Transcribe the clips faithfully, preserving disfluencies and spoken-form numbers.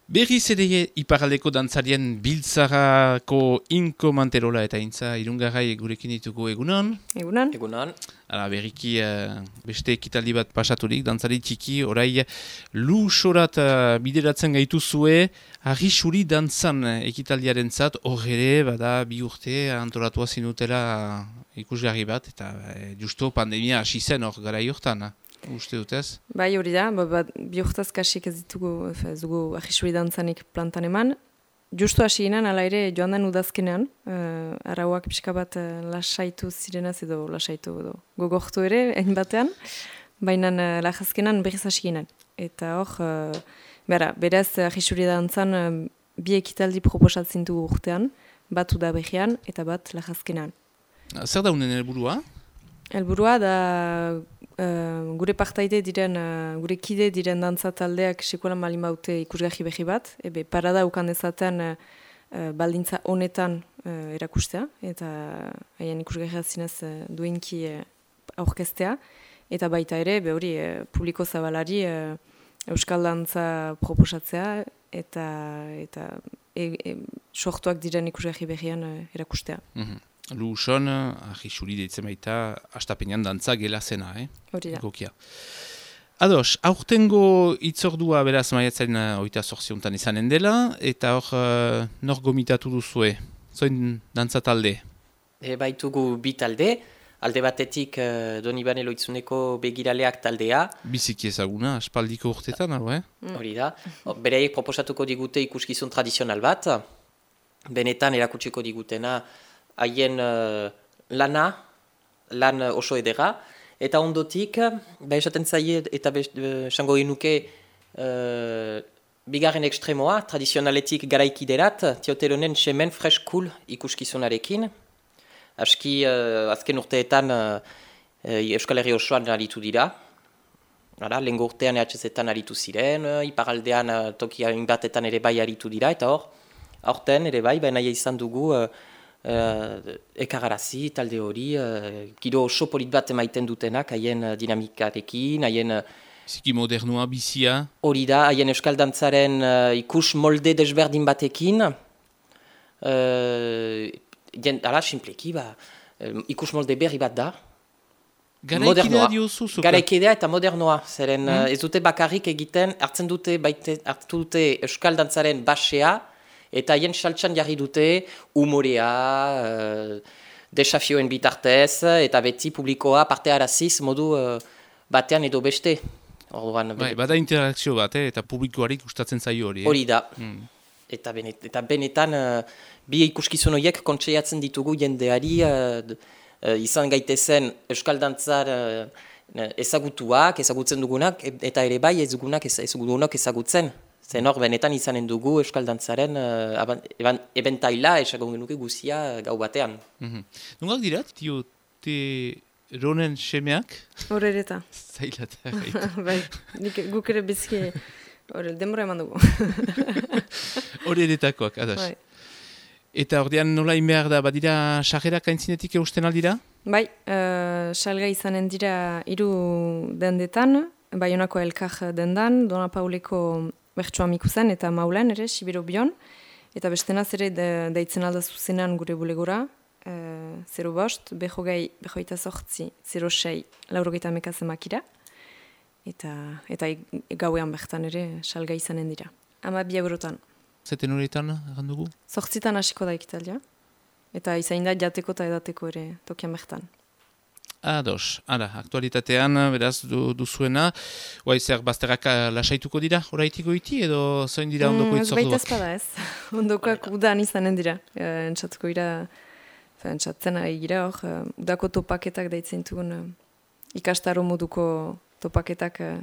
Berriz ere iparaldeko dantzarien biltzarako Inko Manterola eta Intza Irungarrai gurekin ditugu egunon. Egunon. Egunon. Ara, berriki uh, beste ekitaldi bat pasaturik, dantzari txiki, orai lusorat uh, bideratzen gaituzue, arrisuri dantzan ekitaldiaren zat, hor ere, bada, bi urte antolatua zinutela ikusgarri bat, eta uh, justo pandemia hasi zen hor gara hortan. Uste dutez? Bai hori da, ba, ba, bi urtaz kasik ez ditugu, ez dugu arrisuri dantzanik plantan eman. Justu hasi ginen, ala ere joan den udazkenean, uh, arauak pixka bat uh, lasaitu zirenaz edo lasaitu edo gogortu ere, egin batean, baina uh, lajazkenan berriz hasi ginen. Eta hor, uh, bera, beraz arrisuri dantzan uh, bi ekitaldi proposatzen dugu urtean, bat udaberrian eta bat lajazkenan. Zer da unen helburua? Helburua da uh, gure partaide diren, uh, gure kide diren dantza taldeak sekuelan balin baute ikusgarri behi bat, ebe parada ukan dezaten uh, uh, baldintza honetan uh, erakustea, eta haien ikusgarri zinez uh, duenki uh, aurkeztea, eta baita ere, be hori, uh, publiko zabalari uh, euskal dantza proposatzea, eta, eta e, e, sortuak diren ikusgarri behian uh, erakustea. Mm-hmm. Luson, arrisuri deitzen baita, astapenean dantza gela zena, eh? Hori da. Gokia. Ados, aurtengo itzordua beraz maiatzen uh, oita zortziontan izanen dela, eta hor uh, nor gomitatu duzue? Zoin dantza talde? E, baitugu bi talde, alde batetik uh, Donibane Loitzuneko begiraleak taldea. Biziki ezaguna, aspaldiko urtetan, alo, eh? Hori da. Bereiek proposatuko digute ikuskizun tradizional bat, benetan erakutsiko digutena haien uh, lana, lan oso edera, eta ondotik, ba esaten zaie eta esango uh, genuke uh, bigarren ekstremoa, tradizionaletik garaikiderat, tiotelonen semen fresh cool ikuskizunarekin. Aski uh, azken urteetan uh, Euskal Herri osoan aritu dira. Hala, lehengo urtean ehatzezetan aritu ziren, uh, iparaldean uh, toki batetan ere bai aritu dira, eta hor, aurten ere bai, baina izan dugu uh, Uh, ekararazi talde hori, uh, giro oso polit bat emaiten dutenak, haien uh, dinamikarekin, haien... Ziki uh, modernua, bizia. Hori da, haien euskal dantzaren uh, ikus molde desberdin batekin. Uh, jen, ala, simpleki, ba, uh, ikus molde berri bat da. Garaikidea diozu zuka? Garaikidea eta modernoa, zeren hmm? uh, ez dute bakarrik egiten, hartzen dute, baite, hartu dute euskal dantzaren basea, eta haien saltsan jarri dute umorea, uh, desafioen bitartez, eta beti publikoa parte haraziz modu uh, batean edo beste. Orduan, bai, bada interakzio bat, eh? Eta publikoari gustatzen zaio hori. Eh? Hori da. Hmm. Eta, benet, eta benetan, uh, bi ikuskizun horiek kontseiatzen ditugu jendeari, uh, uh, izan gaitezen euskal dantzar uh, ezagutuak, ezagutzen dugunak, eta ere bai ez dugunak ez, ez dugunok ezagutzen. Zen hor, benetan izanen dugu euskal dantzaren uh, ebentaila esagon genuke guzia gau batean. Mm-hmm. Nungak dira, tiote ronen semeak? Horrereta. Zailata. Bai, guk ere bizki horre, denbora eman dugu. Horreretakoak, adas. Bai. Eta ordean nola inbehar da, badira sarrerak aintzinetik eusten aldira? Bai, uh, salga izanen dira hiru dendetan, Baionako elkar dendan, Dona Pauleko bertsoa mikuzen eta maulen ere, Sibiro Bion, eta bestenaz ere de, deitzen alda zuzenan gure bulegora, e, zero bost, behogei, behoita sortzi, zero sei, laurogeita mekazemakira, eta, eta gauean bertan ere salga izanen dira. Ama bi eurotan. Zeten horretan, errandugu? Zortzitan hasiko da ekitaldia, eta izain da jateko eta edateko ere tokian bertan. Ados, ara, aktualitatean, beraz, du, duzuena, guai zer, bazterrak lasaituko dira, oraitiko iti, edo zoin dira ondoko mm, itzorduak? Baita ezpada ez, ondokoak udan izanen dira, e, entzatuko ira, entzatzen ari gira hor, e, udako topaketak daitzen dugun, e, ikastaro moduko topaketak e,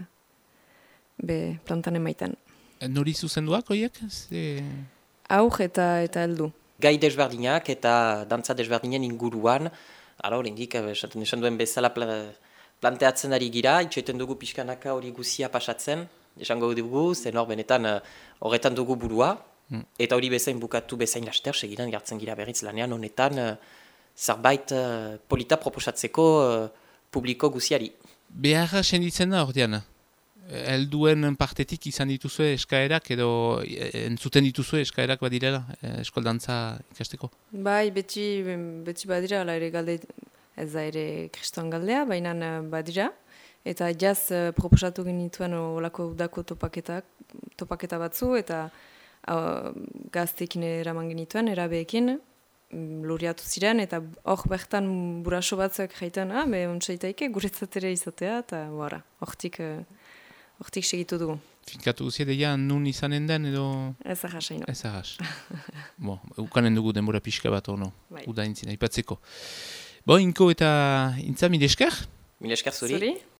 be plantan emaiten. E, nori zuzenduak, oiek? Ze... Aur eta, eta heldu. Gai desberdinak eta dantza desberdinen inguruan, ara horrendik, esaten esan duen bezala planteatzen ari gira, itxoiten dugu pixkanaka hori guzia pasatzen, esango dugu, zen hor benetan horretan dugu burua, mm. eta hori bezain bukatu bezain laster, segidan jartzen gira berriz lanean honetan, zerbait polita proposatzeko publiko guziari. Beharra senditzen da ordean? helduen partetik izan dituzue eskaerak edo entzuten dituzue eskaerak badirela eskoldantza ikasteko? Bai, beti, beti badira, ala ere galde, ez da ere kristoan galdea, baina badira. Eta jaz proposatu genituen olako udako topaketak, topaketa batzu, eta uh, gaztekin eraman genituen, erabeekin, luriatu ziren, eta hor bertan buraso batzuk jaiten, ah, be, ontsaitaike, guretzat ere izatea, eta bora, hortik, hortik segitu dugu. Finkatu guzia deia nun izanen den edo... Ez ahas, haino. Ez ahas. Bo, ukanen dugu denbora pixka bat ono, bai. Uda intzina, ipatzeko. Bo, inko eta intza, mil esker? Mil esker zuri. Zuri?